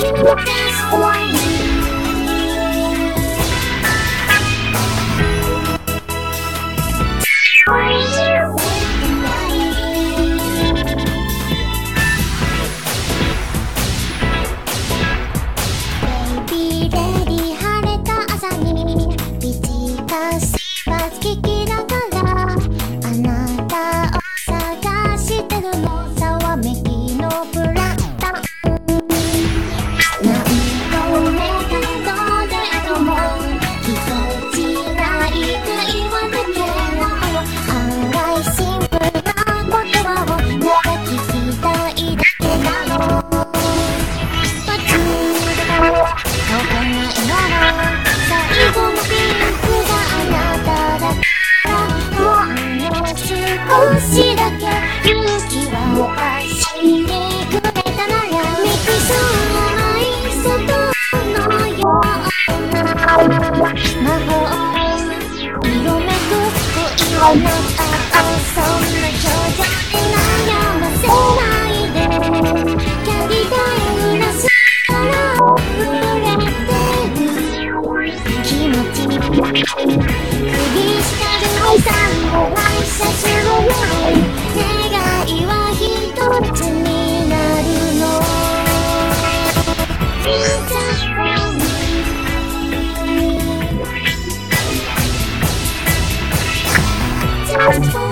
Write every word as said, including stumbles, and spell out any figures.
少しだけ勇気は走りくれたならミキサーのない外のような魔法色めく恋はなかったそんな表情で悩ませないでキャリダイラスから触れてる気持ちに釘したる愛さんを愛さす願いは一つになるの Just for me